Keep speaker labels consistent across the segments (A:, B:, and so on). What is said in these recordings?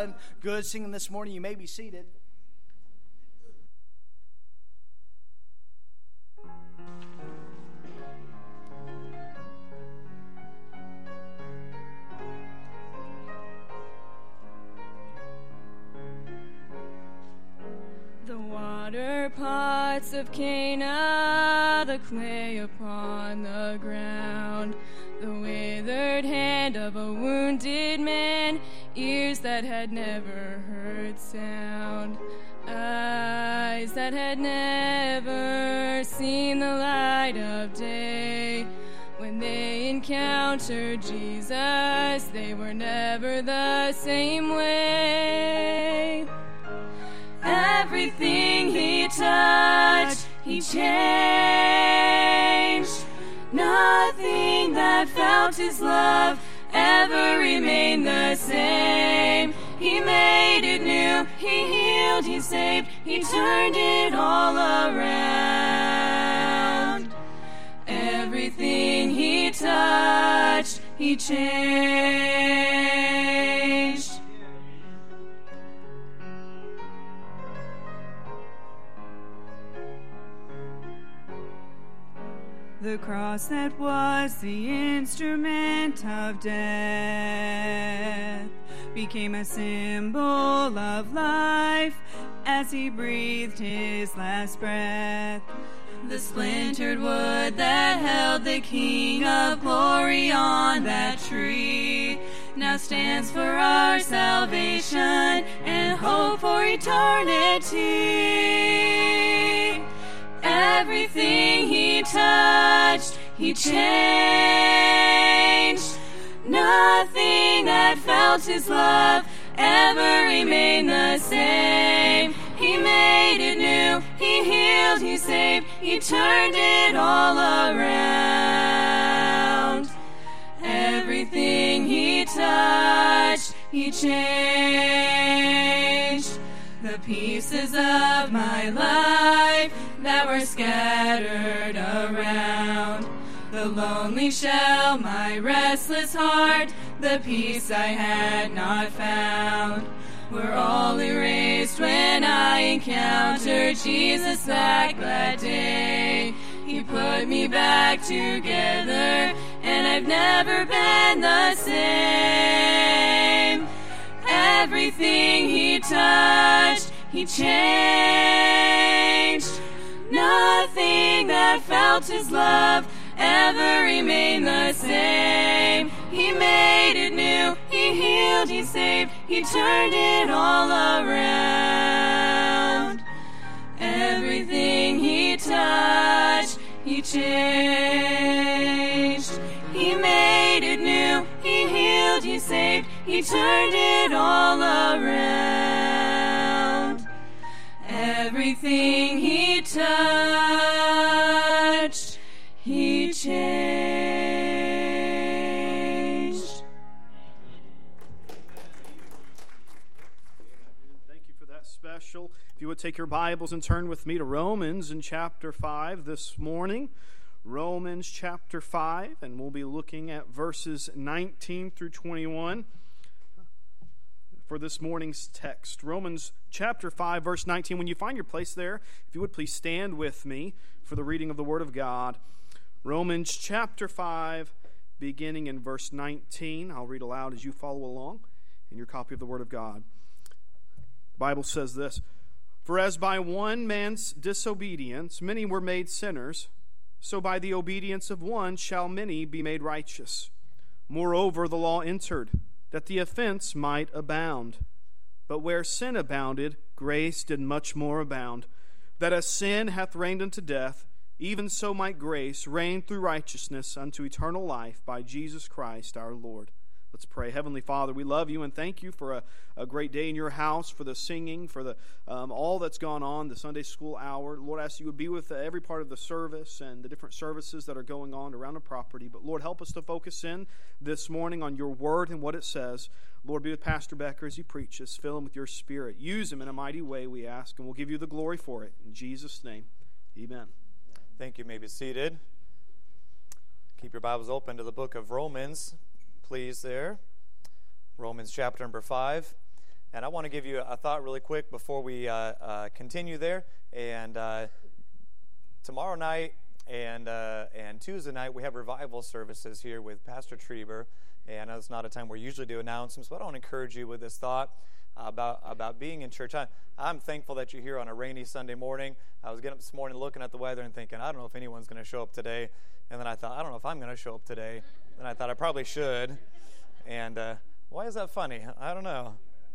A: done good singing this morning. You may be seated.
B: The water pots of Cana, the clay upon the ground, the withered hand of a wounded man, ears that had never heard sound, eyes that had never seen the light of day. When they encountered Jesus, they were never the same way. Everything he touched, he changed. Nothing that felt his love ever remained the same. He made it new, he healed, he saved, he turned it all around. Everything he touched, he changed.
C: The cross that was the instrument of death became a symbol of life as he breathed his last breath. The splintered wood that held the King of Glory on that tree now stands for our salvation and hope for eternity. Everything he touched, he changed. Nothing that felt his love ever remained the same. He made it new, he healed, he saved, he turned it all around. Everything he touched, he changed. The pieces of my life that were scattered around, the lonely shell, my restless heart, the peace I had not found, were all erased when I encountered Jesus back that day. He put me back together, and I've never been the same. Everything he touched, he changed. Nothing that felt his love ever remained the same. He made it new, he healed, he saved, he turned it all around. Everything he touched, he changed. He made it new, he healed, he saved, he turned it all around. Everything he touched, he changed.
D: Thank you for that special. If you would take your Bibles and turn with me to Romans in chapter 5 this morning. Romans chapter 5, and we'll be looking at verses 19 through 21 for this morning's text. Romans chapter 5, verse 19. When you find your place there, if you would please stand with me for the reading of the Word of God. Romans chapter 5, beginning in verse 19. I'll read aloud as you follow along in your copy of the Word of God. The Bible says this: "For as by one man's disobedience many were made sinners, so by the obedience of one shall many be made righteous. Moreover, the law entered, that the offense might abound. But where sin abounded, grace did much more abound, that as sin hath reigned unto death, even so might grace reign through righteousness unto eternal life by Jesus Christ our Lord." Let's pray. Heavenly Father, we love you and thank you for a great day in your house, for the singing, for the all that's gone on, the Sunday school hour. Lord, I ask you would be with every part of the service and the different services that are going on around the property. But Lord, help us to focus in this morning on your word and what it says. Lord, be with Pastor Becker as he preaches. Fill him with your Spirit. Use him in a mighty way, we ask, and we'll give you the glory for it. In Jesus' name, amen.
E: Thank you. You may be seated. Keep your Bibles open to the book of Romans, please, there. Romans chapter number 5. And I want to give you a thought really quick before we continue there. And tomorrow night and Tuesday night, we have revival services here with Pastor Trieber. And it's not a time where we usually do announcements, but I want to encourage you with this thought about being in church. I'm thankful that you're here on a rainy Sunday morning. I was getting up this morning looking at the weather and thinking, I don't know if anyone's going to show up today. And then I thought, I don't know if I'm going to show up today. And I thought I probably should. And why is that funny? I don't know.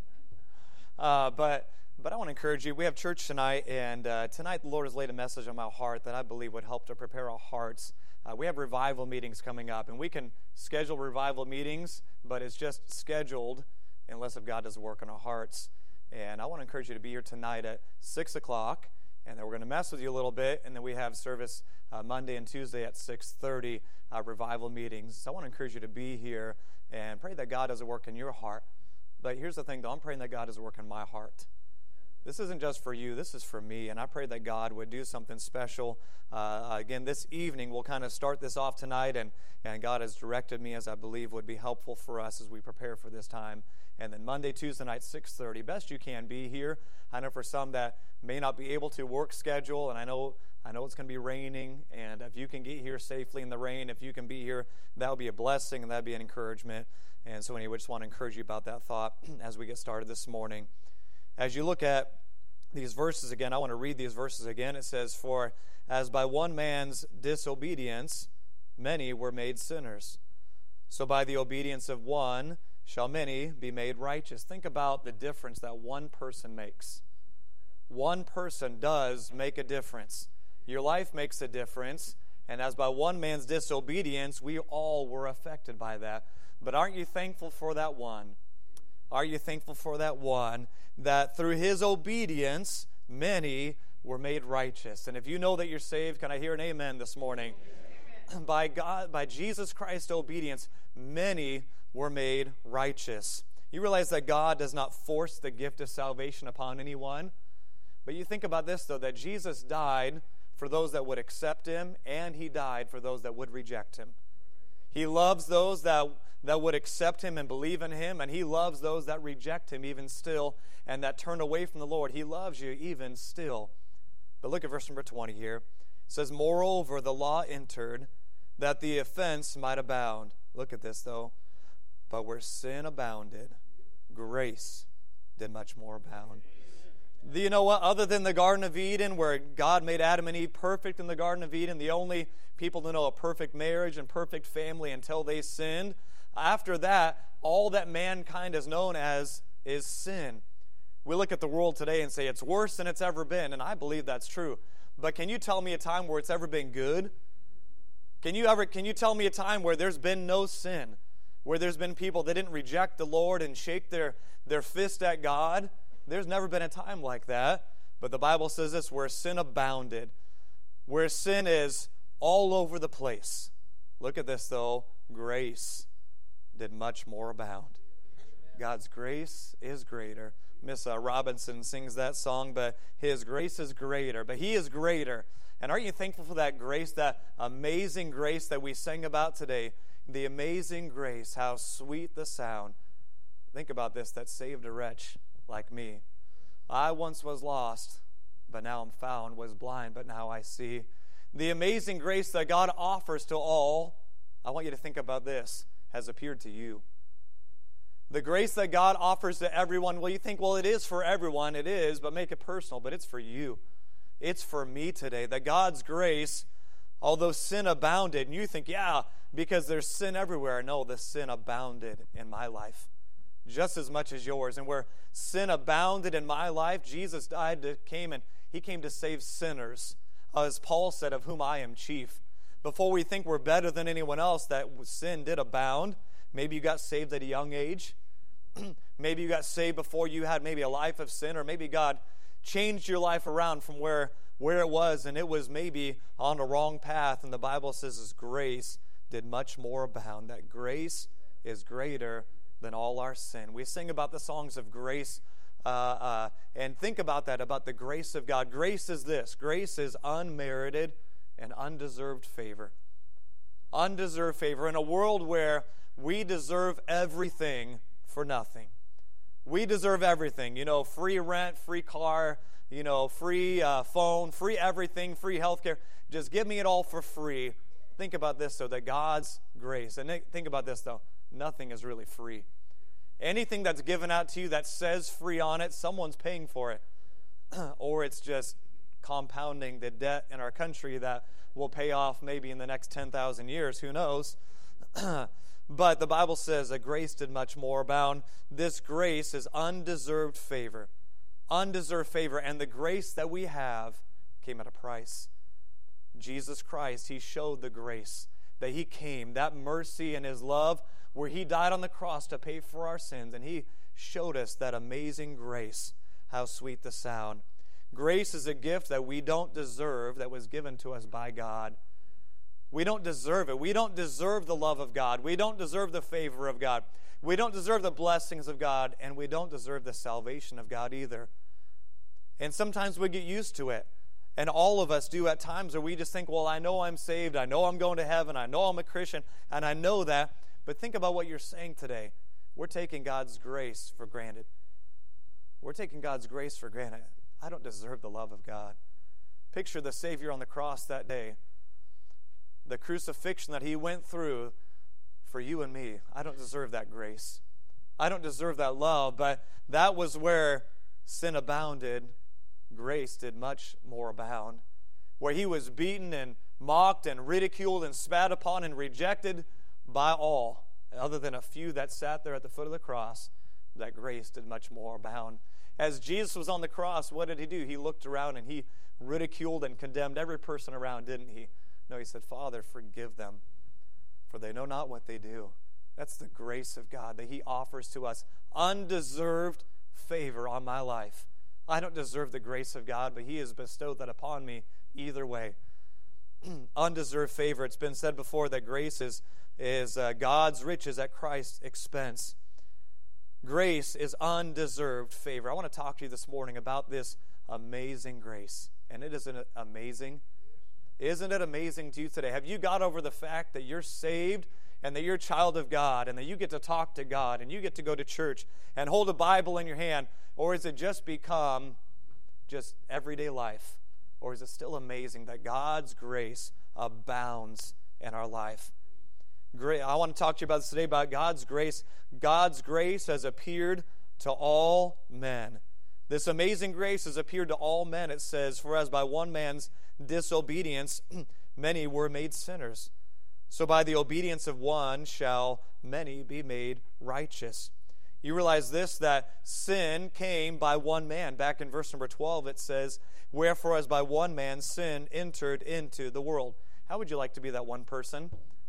E: But I want to encourage you. We have church tonight, and tonight the Lord has laid a message on my heart that I believe would help to prepare our hearts. We have revival meetings coming up, and we can schedule revival meetings, but it's just scheduled unless if God does work in our hearts. And I want to encourage you to be here tonight at 6 o'clock, and then we're going to mess with you a little bit, and then we have service Monday and Tuesday at 6:30, revival meetings. So I want to encourage you to be here and pray that God does a work in your heart. But here's the thing, though. I'm praying that God does a work in my heart. This isn't just for you. This is for me. And I pray that God would do something special. Again, this evening, we'll kind of start this off tonight. And God has directed me, as I believe would be helpful for us as we prepare for this time. And then Monday, Tuesday night, 6:30. Best you can be here. I know for some that may not be able to work schedule. And I know it's going to be raining. And if you can get here safely in the rain, if you can be here, that would be a blessing and that would be an encouragement. And so anyway, I just want to encourage you about that thought as we get started this morning. As you look at these verses again, I want to read these verses again. It says, "For as by one man's disobedience many were made sinners, so by the obedience of one shall many be made righteous." Think about the difference that one person makes. One person does make a difference. Your life makes a difference, and as by one man's disobedience, we all were affected by that. But aren't you thankful for that one? Are you thankful for that one, that through his obedience, many were made righteous? And if you know that you're saved, can I hear an amen this morning? Amen. By Jesus Christ's obedience, many were made righteous. You realize that God does not force the gift of salvation upon anyone. But you think about this, though, that Jesus died for those that would accept him, and he died for those that would reject him. He loves those that would accept him and believe in him, and he loves those that reject him even still and that turn away from the Lord. He loves you even still. But look at verse number 20 here. It says, "Moreover, the law entered, that the offense might abound." Look at this, though. "But where sin abounded, grace did much more abound." Do you know what? Other than the Garden of Eden, where God made Adam and Eve perfect in the Garden of Eden, the only people to know a perfect marriage and perfect family until they sinned, after that, all that mankind has known as is sin. We look at the world today and say it's worse than it's ever been, and I believe that's true. But can you tell me a time where it's ever been good? Can you tell me a time where there's been no sin, where there's been people that didn't reject the Lord and shake their fist at God? There's never been a time like that. But the Bible says this, where sin abounded, where sin is all over the place. Look at this, though. Grace did much more abound. God's grace is greater. Miss Robinson sings that song, but his grace is greater. But he is greater. And aren't you thankful for that grace, that amazing grace that we sang about today? The amazing grace, how sweet the sound. Think about this, that saved a wretch like me. I once was lost, but now I'm found, was blind, but now I see. The amazing grace that God offers to all, I want you to think about this, has appeared to you. The grace that God offers to everyone, well, you think, well, it is for everyone. It is, but make it personal, but it's for you. It's for me today. That God's grace, although sin abounded, and you think, yeah, because there's sin everywhere. No, the sin abounded in my life just as much as yours. And where sin abounded in my life, Jesus came to save sinners. As Paul said, of whom I am chief. Before we think we're better than anyone else, that sin did abound. Maybe you got saved at a young age. Maybe you got saved before you had maybe a life of sin, or maybe God changed your life around from where it was, and it was maybe on the wrong path. And the Bible says His grace did much more abound. That grace is greater than all our sin. We sing about the songs of grace, and think about that, about the grace of God. Grace is this. Grace is unmerited and undeserved favor. Undeserved favor. In a world where we deserve everything for nothing. We deserve everything. Free rent, free car, free phone, free everything, free healthcare. Just give me it all for free. Think about this, though, that God's grace. And think about this, though. Nothing is really free. Anything that's given out to you that says free on it, someone's paying for it. Or it's just compounding the debt in our country that will pay off maybe in the next 10,000 years. Who knows? But the Bible says that grace did much more abound. This grace is undeserved favor. Undeserved favor. And the grace that we have came at a price. Jesus Christ, He showed the grace that He came, that mercy and His love, where He died on the cross to pay for our sins. And He showed us that amazing grace. How sweet the sound. Grace is a gift that we don't deserve, that was given to us by God. We don't deserve it. We don't deserve the love of God. We don't deserve the favor of God. We don't deserve the blessings of God, and we don't deserve the salvation of God either. And sometimes we get used to it. And all of us do at times where we just think, well, I know I'm saved. I know I'm going to heaven. I know I'm a Christian. And I know that. But think about what you're saying today. We're taking God's grace for granted. We're taking God's grace for granted. I don't deserve the love of God. Picture the Savior on the cross that day. The crucifixion that He went through for you and me. I don't deserve that grace. I don't deserve that love. But that was where sin abounded. Grace did much more abound. Where He was beaten and mocked and ridiculed and spat upon and rejected by all, other than a few that sat there at the foot of the cross, that grace did much more abound. As Jesus was on the cross, what did He do? He looked around and He ridiculed and condemned every person around, didn't He? No, He said, Father, forgive them, for they know not what they do. That's the grace of God that He offers to us. Undeserved favor on my life. I don't deserve the grace of God, but He has bestowed that upon me either way. Undeserved favor. It's been said before that grace is God's riches at Christ's expense. Grace is undeserved favor. I want to talk to you this morning about this amazing grace. And isn't it amazing? Isn't it amazing to you today? Have you got over the fact that you're saved and that you're a child of God and that you get to talk to God and you get to go to church and hold a Bible in your hand? Or has it just become just everyday life? Or is it still amazing that God's grace abounds in our life? I want to talk to you about this today, about God's grace. God's grace has appeared to all men. This amazing grace has appeared to all men. It says, for as by one man's disobedience many were made sinners, so by the obedience of one shall many be made righteous. You realize this, that sin came by one man. Back in verse number 12 it says, wherefore as by one man sin entered into the world. How would you like to be that one person?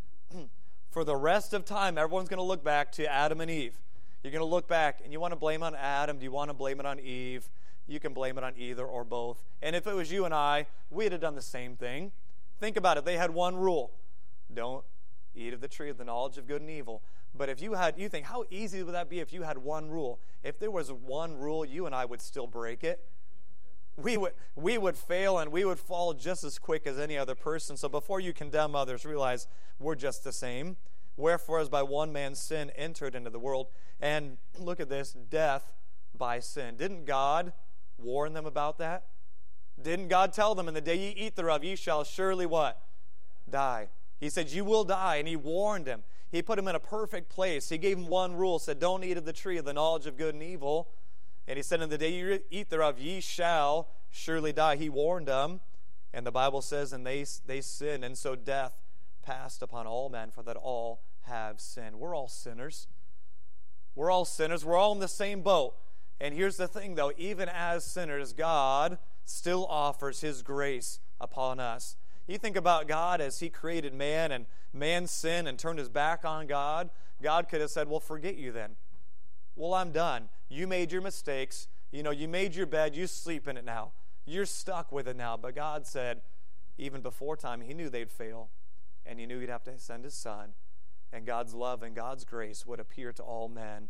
E: For the rest of time, everyone's going to look back to Adam and Eve. You're going to look back, and you want to blame it on Adam. Do you want to blame it on Eve? You can blame it on either or both. And if it was you and I, we'd have done the same thing. Think about it. They had one rule. Don't eat of the tree of the knowledge of good and evil. But if you think, how easy would that be if you had one rule? If there was one rule, you and I would still break it. We would fail and we would fall just as quick as any other person. So before you condemn others, realize we're just the same. Wherefore, as by one man's sin entered into the world, and look at this, death by sin. Didn't God warn them about that? Didn't God tell them, in the day ye eat thereof, ye shall surely what? Die. He said, you will die, and He warned him. He put him in a perfect place. He gave him one rule, said, don't eat of the tree of the knowledge of good and evil. And He said, in the day you eat thereof, ye shall surely die. He warned them. And the Bible says, and they sinned, and so death passed upon all men, for that all have sinned. We're all sinners. We're all sinners. We're all in the same boat. And here's the thing, though. Even as sinners, God still offers His grace upon us. You think about God as He created man, and man sinned and turned his back on God. God could have said, well, forget you then. Well, I'm done. You made your mistakes. You made your bed. You sleep in it now. You're stuck with it now. But God said, even before time, He knew they'd fail. And He knew He'd have to send His Son. And God's love and God's grace would appear to all men.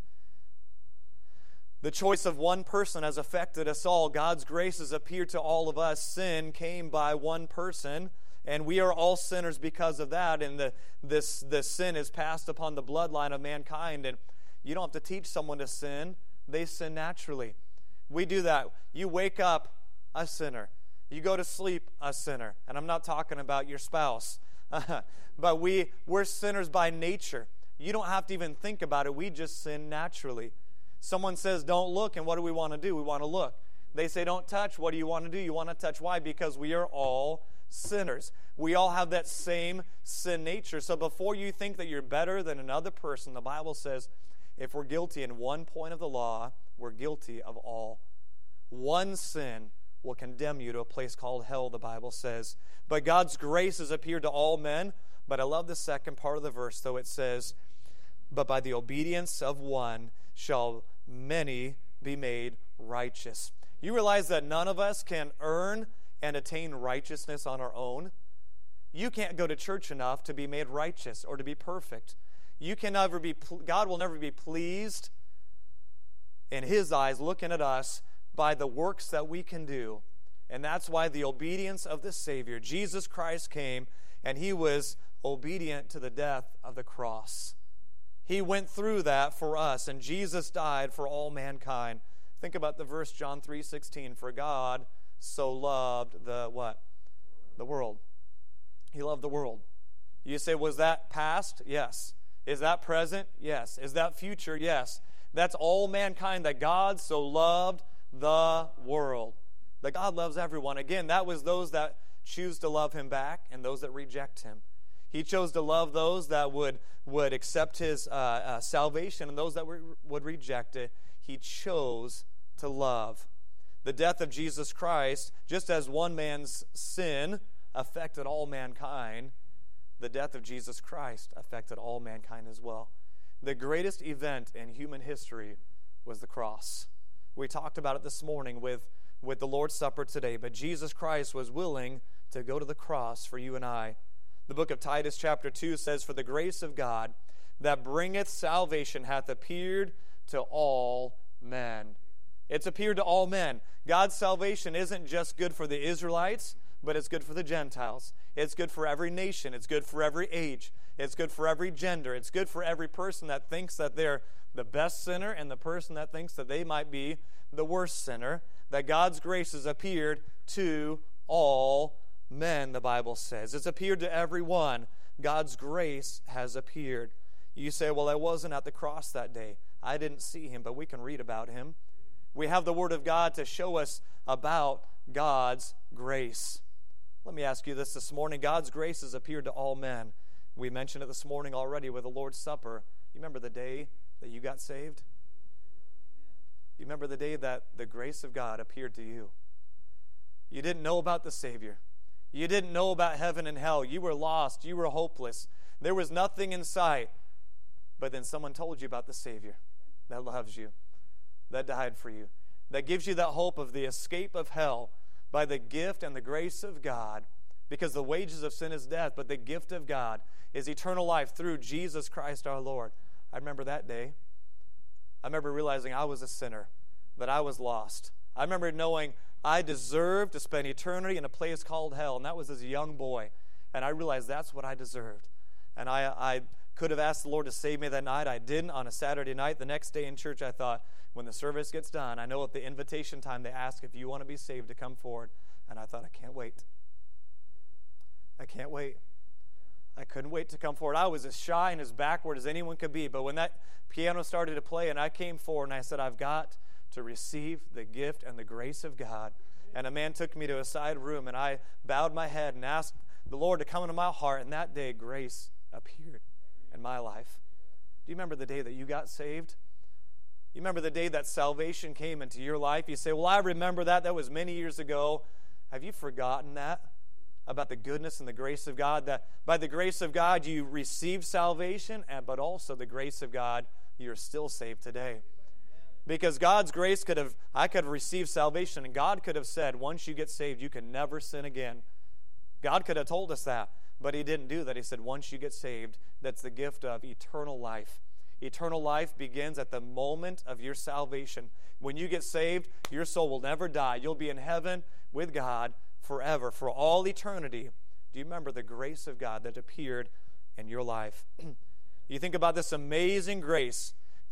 E: The choice of one person has affected us all. God's grace has appeared to all of us. Sin came by one person, and we are all sinners because of that. And this sin is passed upon the bloodline of mankind. And you don't have to teach someone to sin. they sin naturally. We do that. You wake up a sinner. You go to sleep a sinner. And I'm not talking about your spouse. But we're sinners by nature. You don't have to even think about it. We just sin naturally. Someone says, don't look, and what do we want to do? We want to look. They say, don't touch. What do you want to do? You want to touch. Why? Because we are all sinners. We all have that same sin nature. So before you think that you're better than another person, the Bible says, if we're guilty in one point of the law, we're guilty of all. One sin will condemn you to a place called hell, the Bible says. But God's grace has appeared to all men. But I love the second part of the verse, though. It says, but by the obedience of one shall many be made righteous. You realize that none of us can earn and attain righteousness on our own? You can't go to church enough to be made righteous or to be perfect. You can never be, God will never be pleased in His eyes looking at us by the works that we can do. And that's why the obedience of the Savior, Jesus Christ, came, and He was obedient to the death of the cross. He went through that for us, and Jesus died for all mankind. Think about the verse, John 3:16. For God so loved the what? The world. He loved the world. You say, was that past? Yes. Is that present? Yes. Is that future? Yes. That's all mankind, that God so loved the world. That God loves everyone. Again, that was those that choose to love Him back and those that reject Him. He chose to love those that would accept His salvation and those that would reject it. He chose to love. The death of Jesus Christ, just as one man's sin affected all mankind, the death of Jesus Christ affected all mankind as well. The greatest event in human history was the cross. We talked about it this morning with the Lord's Supper today, but Jesus Christ was willing to go to the cross for you and I. The book of Titus chapter 2 says, for the grace of God that bringeth salvation hath appeared to all men. It's appeared to all men. God's salvation isn't just good for the Israelites, but it's good for the Gentiles. It's good for every nation. It's good for every age. It's good for every gender. It's good for every person that thinks that they're the best sinner and the person that thinks that they might be the worst sinner. That God's grace has appeared to all men, the Bible says. It's appeared to everyone. God's grace has appeared. You say, well, I wasn't at the cross that day. I didn't see Him, but we can read about Him. We have the Word of God to show us about God's grace. Let me ask you this morning. God's grace has appeared to all men. We mentioned it this morning already with the Lord's Supper. You remember the day that you got saved? You remember the day that the grace of God appeared to you? You didn't know about the Savior. You didn't know about heaven and hell. You were lost. You were hopeless. There was nothing in sight. But then someone told you about the Savior that loves you, that died for you, that gives you that hope of the escape of hell by the gift and the grace of God. Because the wages of sin is death, but the gift of God is eternal life through Jesus Christ our Lord. I remember that day. I remember realizing I was a sinner, that I was lost. I remember knowing I deserved to spend eternity in a place called hell, and that was as a young boy. And I realized that's what I deserved. And I could have asked the Lord to save me that night. I didn't on a Saturday night. The next day in church, I thought, when the service gets done, I know at the invitation time they ask if you want to be saved to come forward. And I thought, I can't wait. I can't wait. I couldn't wait to come forward. I was as shy and as backward as anyone could be. But when that piano started to play and I came forward and I said, I've got to receive the gift and the grace of God. And a man took me to a side room and I bowed my head and asked the Lord to come into my heart. And that day, grace appeared in my life. Do you remember the day that you got saved? You remember the day that salvation came into your life? You say, well, I remember that. That was many years ago. Have you forgotten that? About the goodness and the grace of God, that by the grace of God you received salvation, but also the grace of God, you're still saved today. Because God's grace I could have received salvation, and God could have said, once you get saved, you can never sin again. God could have told us that, but He didn't do that. He said, once you get saved, that's the gift of eternal life. Eternal life begins at the moment of your salvation. When you get saved, your soul will never die. You'll be in heaven with God forever, for all eternity. Do you remember the grace of God that appeared in your life? You think about this amazing grace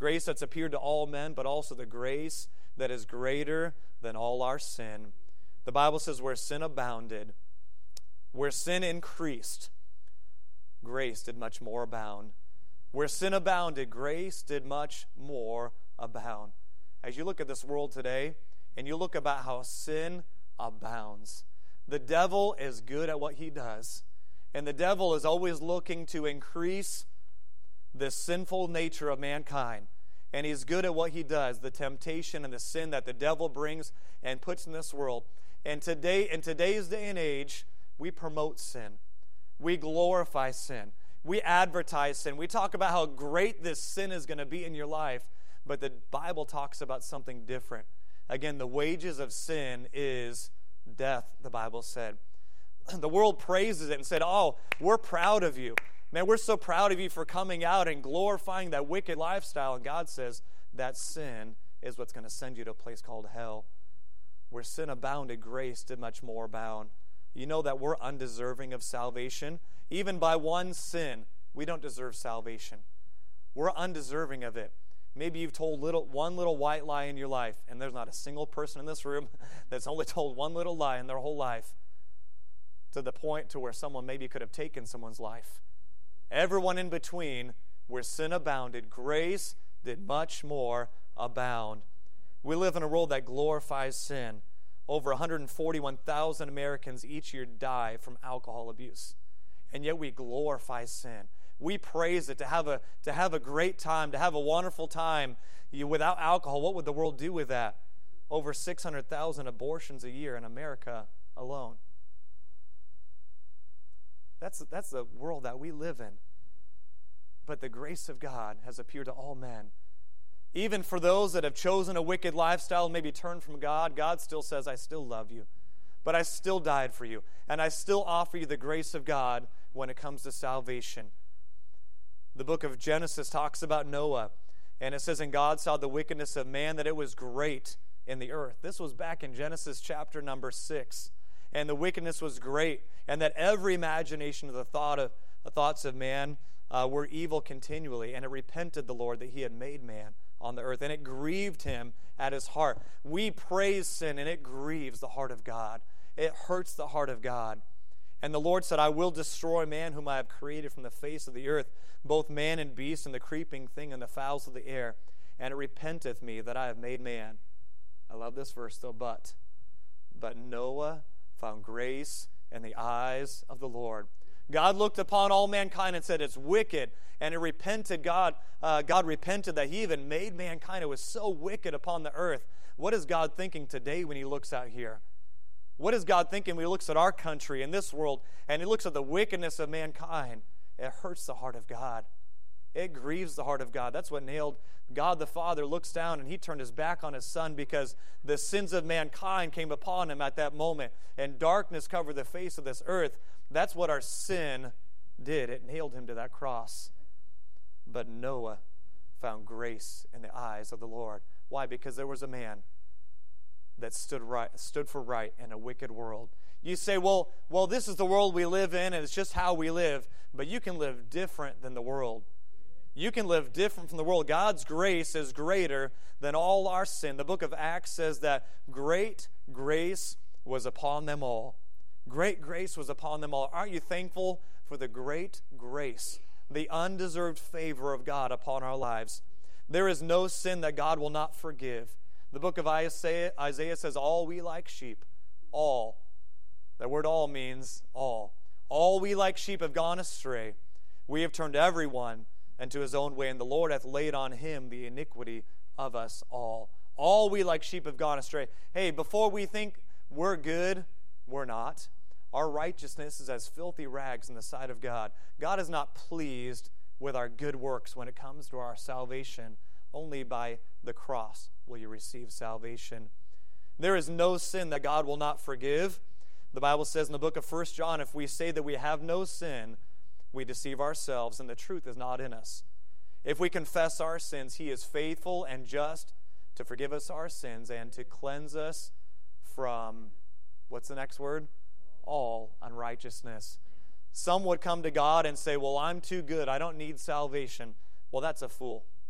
E: Grace that's appeared to all men, but also the grace that is greater than all our sin. The Bible says where sin abounded, where sin increased, grace did much more abound. Where sin abounded, grace did much more abound. As you look at this world today, and you look about how sin abounds, the devil is good at what he does. And the devil is always looking to increase the sinful nature of mankind. And he's good at what he does, the temptation and the sin that the devil brings and puts in this world. And today, in today's day and age, we promote sin. We glorify sin. We advertise sin. We talk about how great this sin is going to be in your life. But the Bible talks about something different. Again, the wages of sin is death, the Bible said. The world praises it and said, oh, we're proud of you. Man, we're so proud of you for coming out and glorifying that wicked lifestyle. And God says that sin is what's going to send you to a place called hell. Where sin abounded, grace did much more abound. You know that we're undeserving of salvation. Even by one sin, we don't deserve salvation. We're undeserving of it. Maybe you've told one little white lie in your life, and there's not a single person in this room that's only told one little lie in their whole life, to the point to where someone maybe could have taken someone's life. Everyone in between, where sin abounded, grace did much more abound. We live in a world that glorifies sin. Over 141,000 Americans each year die from alcohol abuse. And yet we glorify sin. We praise it to have a great time, to have a wonderful time. Without alcohol, what would the world do with that? Over 600,000 abortions a year in America alone. That's the world that we live in. But the grace of God has appeared to all men. Even for those that have chosen a wicked lifestyle and maybe turned from God, God still says, I still love you. But I still died for you. And I still offer you the grace of God when it comes to salvation. The book of Genesis talks about Noah. And it says, and God saw the wickedness of man, that it was great in the earth. This was back in Genesis chapter number 6. And the wickedness was great. And that every imagination of the thoughts of man were evil continually. And it repented the Lord that he had made man on the earth. And it grieved him at his heart. We praise sin, and it grieves the heart of God. It hurts the heart of God. And the Lord said, I will destroy man whom I have created from the face of the earth, both man and beast, and the creeping thing, and the fowls of the air. And it repenteth me that I have made man. I love this verse though, but Noah found grace in the eyes of the Lord. God looked upon all mankind and said, it's wicked. And it repented God repented that he even made mankind. It was so wicked upon the earth. What is God thinking today when he looks out here? What is God thinking when he looks at our country and this world and he looks at the wickedness of mankind? It hurts the heart of God. It grieves the heart of God. That's what nailed God the Father. Looks down and he turned his back on his Son because the sins of mankind came upon him at that moment. And darkness covered the face of this earth. That's what our sin did. It nailed him to that cross. But Noah found grace in the eyes of the Lord. Why? Because there was a man that stood for right in a wicked world. You say, well, this is the world we live in, and it's just how we live. But you can live different than the world. You can live different from the world. God's grace is greater than all our sin. The book of Acts says that great grace was upon them all. Great grace was upon them all. Aren't you thankful for the great grace, the undeserved favor of God upon our lives? There is no sin that God will not forgive. The book of Isaiah says, all we like sheep, all. That word all means all. All we like sheep have gone astray. We have turned everyone into his own way, and the Lord hath laid on him the iniquity of us all. All we like sheep have gone astray. Hey, before we think we're good, we're not. Our righteousness is as filthy rags in the sight of God. God is not pleased with our good works when it comes to our salvation. Only by the cross will you receive salvation. There is no sin that God will not forgive. The Bible says in the book of 1 John, if we say that we have no sin, we deceive ourselves and the truth is not in us. If we confess our sins, he is faithful and just to forgive us our sins and to cleanse us from, what's the next word? All unrighteousness. Some would come to God and say, well, I'm too good. I don't need salvation. Well, that's a fool.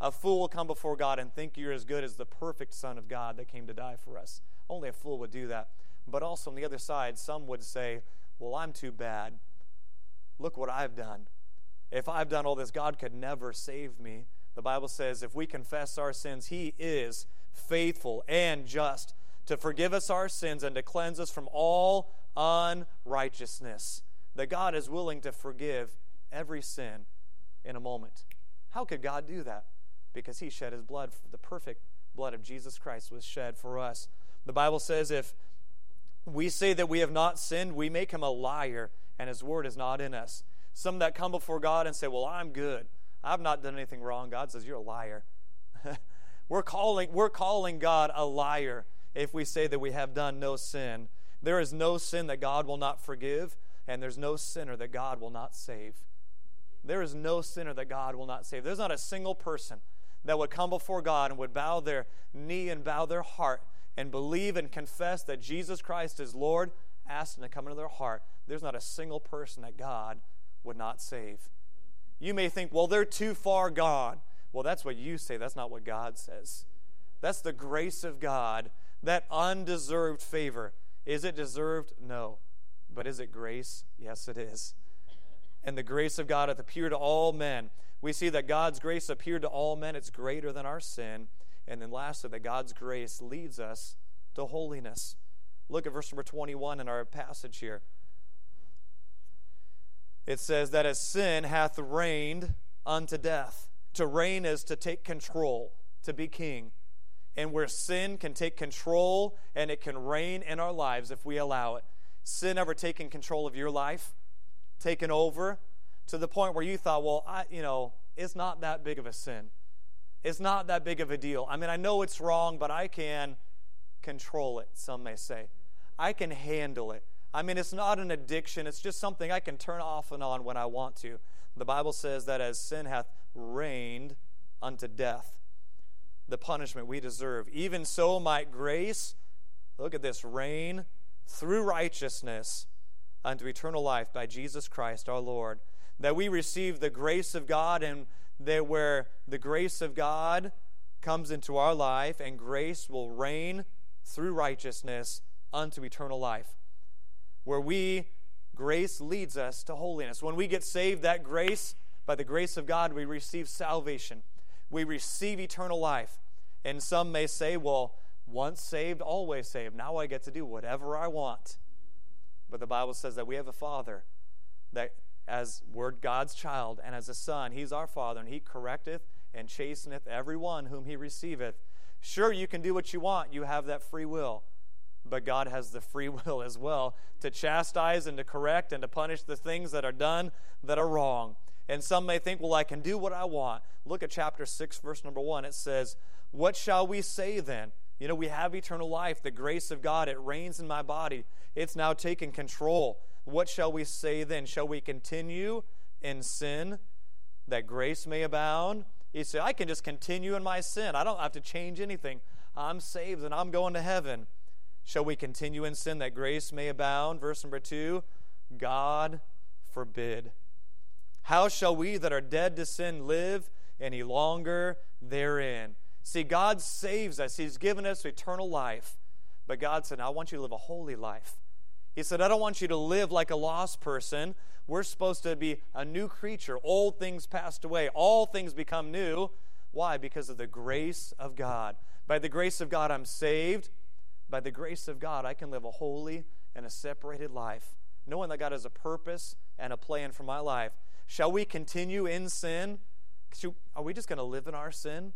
E: A fool will come before God and think you're as good as the perfect Son of God that came to die for us. Only a fool would do that. But also on the other side, some would say, well, I'm too bad. Look what I've done. If I've done all this, God could never save me. The Bible says if we confess our sins, He is faithful and just to forgive us our sins and to cleanse us from all unrighteousness. That God is willing to forgive every sin in a moment. How could God do that? Because He shed His blood. The perfect blood of Jesus Christ was shed for us. The Bible says if we say that we have not sinned, we make Him a liar, and His word is not in us. Some that come before God and say, well, I'm good. I've not done anything wrong. God says, you're a liar. We're calling God a liar if we say that we have done no sin. There is no sin that God will not forgive, and there's no sinner that God will not save. There is no sinner that God will not save. There's not a single person that would come before God and would bow their knee and bow their heart and believe and confess that Jesus Christ is Lord, ask Him to come into their heart. There's not a single person that God would not save. You may think, well, they're too far gone. Well, that's what you say. That's not what God says. That's the grace of God, that undeserved favor. Is it deserved? No. But is it grace? Yes, it is. And the grace of God hath appeared to all men. We see that God's grace appeared to all men. It's greater than our sin. And then lastly, that God's grace leads us to holiness. Look at verse number 21 in our passage here. It says that as sin hath reigned unto death. To reign is to take control, to be king. And where sin can take control and it can reign in our lives if we allow it. Sin ever taken control of your life? Taken over? To the point where you thought, well, it's not that big of a sin. It's not that big of a deal. I mean, I know it's wrong, but I can control it, some may say. I can handle it. I mean, it's not an addiction. It's just something I can turn off and on when I want to. The Bible says that as sin hath reigned unto death, the punishment we deserve, even so might grace, look at this, reign through righteousness unto eternal life by Jesus Christ our Lord. That we receive the grace of God, and that where the grace of God comes into our life, and grace will reign through righteousness unto eternal life. Where grace leads us to holiness. When we get saved, that grace, by the grace of God, we receive salvation. We receive eternal life. And some may say, well, once saved, always saved. Now I get to do whatever I want. But the Bible says that we have a Father, that as we're God's child, and as a son, He's our Father, and He correcteth and chasteneth every one whom He receiveth. Sure, you can do what you want. You have that free will. But God has the free will as well to chastise and to correct and to punish the things that are done that are wrong. And some may think, well, I can do what I want. Look at chapter 6, verse number 1. It says, what shall we say then? We have eternal life. The grace of God, it reigns in my body. It's now taken control. What shall we say then? Shall we continue in sin that grace may abound? You say, I can just continue in my sin. I don't have to change anything. I'm saved and I'm going to heaven. Shall we continue in sin that grace may abound? Verse number 2, God forbid. How shall we that are dead to sin live any longer therein? See, God saves us. He's given us eternal life. But God said, I want you to live a holy life. He said, I don't want you to live like a lost person. We're supposed to be a new creature. Old things passed away. All things become new. Why? Because of the grace of God. By the grace of God, I'm saved. By the grace of God, I can live a holy and a separated life, knowing that God has a purpose and a plan for my life. Shall we continue in sin? Are we just going to live in our sin?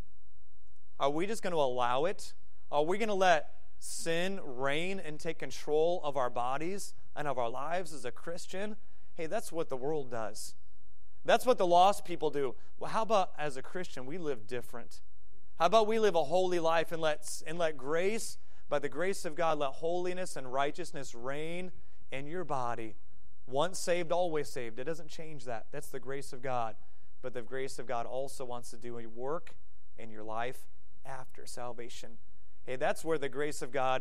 E: Are we just going to allow it? Are we going to let sin reign and take control of our bodies and of our lives as a Christian? Hey, that's what the world does. That's what the lost people do. Well, how about as a Christian, we live different? How about we live a holy life and let grace, by the grace of God, let holiness and righteousness reign in your body. Once saved, always saved. It doesn't change that. That's the grace of God. But the grace of God also wants to do a work in your life after salvation. Hey, that's where the grace of God,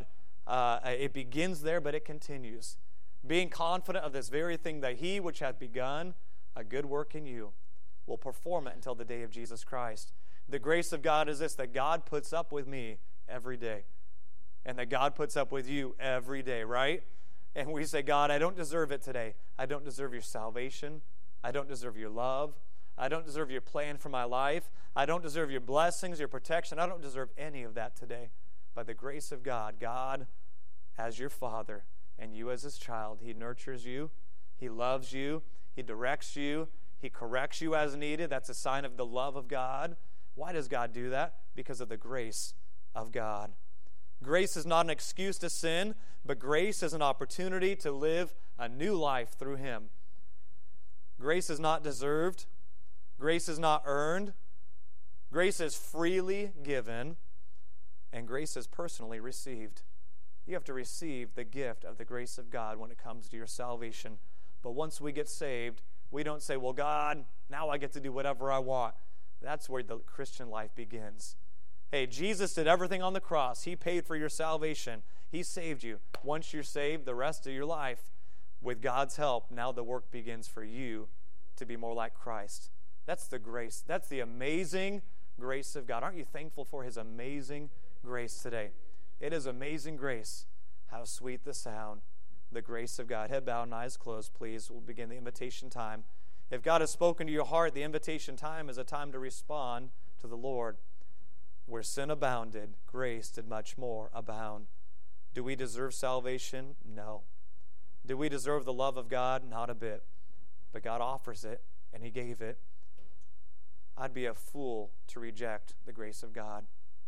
E: it begins there, but it continues. Being confident of this very thing, that He which hath begun a good work in you will perform it until the day of Jesus Christ. The grace of God is this, that God puts up with me every day. And that God puts up with you every day, right? And we say, God, I don't deserve it today. I don't deserve your salvation. I don't deserve your love. I don't deserve your plan for my life. I don't deserve your blessings, your protection. I don't deserve any of that today. By the grace of God, God, as your Father, and you as his child, he nurtures you. He loves you. He directs you. He corrects you as needed. That's a sign of the love of God. Why does God do that? Because of the grace of God. Grace is not an excuse to sin, but grace is an opportunity to live a new life through him. Grace is not deserved. Grace is not earned. Grace is freely given, and grace is personally received. You have to receive the gift of the grace of God when it comes to your salvation. But once we get saved, we don't say, well, God, now I get to do whatever I want. That's where the Christian life begins. Hey, Jesus did everything on the cross. He paid for your salvation. He saved you. Once you're saved, the rest of your life, with God's help, now the work begins for you to be more like Christ. That's the grace. That's the amazing grace of God. Aren't you thankful for his amazing grace today? It is amazing grace. How sweet the sound. The grace of God. Head bowed and eyes closed, please. We'll begin the invitation time. If God has spoken to your heart, the invitation time is a time to respond to the Lord. Where sin abounded, grace did much more abound. Do we deserve salvation? No. Do we deserve the love of God? Not a bit. But God offers it, and he gave it. I'd be a fool to reject the grace of God.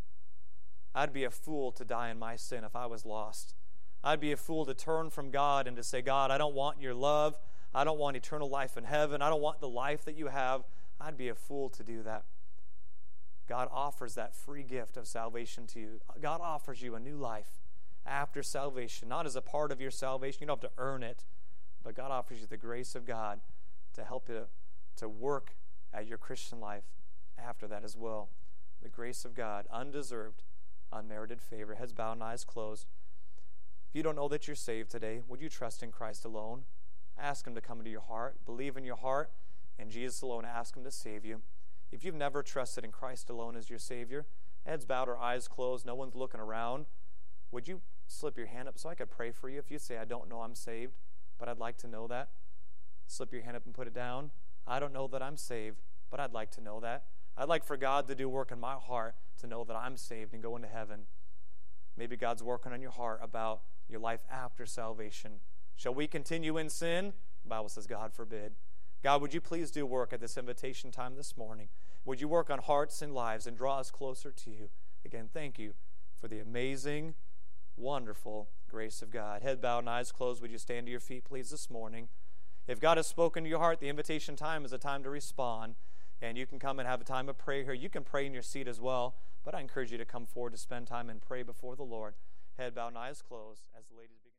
E: I'd be a fool to die in my sin if I was lost. I'd be a fool to turn from God and to say, God, I don't want your love. I don't want eternal life in heaven. I don't want the life that you have. I'd be a fool to do that. God offers that free gift of salvation to you. God offers you a new life after salvation, not as a part of your salvation. You don't have to earn it, but God offers you the grace of God to help you to work at your Christian life after that as well. The grace of God, undeserved, unmerited favor. Heads bowed and eyes closed. If you don't know that you're saved today, would you trust in Christ alone? Ask him to come into your heart. Believe in your heart, and Jesus alone. Ask him to save you. If you've never trusted in Christ alone as your Savior, heads bowed or eyes closed, no one's looking around, would you slip your hand up so I could pray for you? If you say, I don't know I'm saved, but I'd like to know that, slip your hand up and put it down. I don't know that I'm saved, but I'd like to know that. I'd like for God to do work in my heart to know that I'm saved and go into heaven. Maybe God's working on your heart about your life after salvation. Shall we continue in sin? The Bible says, God forbid. God, would you please do work at this invitation time this morning? Would you work on hearts and lives and draw us closer to you? Again, thank you for the amazing, wonderful grace of God. Head bowed and eyes closed. Would you stand to your feet, please, this morning? If God has spoken to your heart, the invitation time is a time to respond. And you can come and have a time of prayer here. You can pray in your seat as well. But I encourage you to come forward to spend time and pray before the Lord. Head bowed and eyes closed as the ladies begin.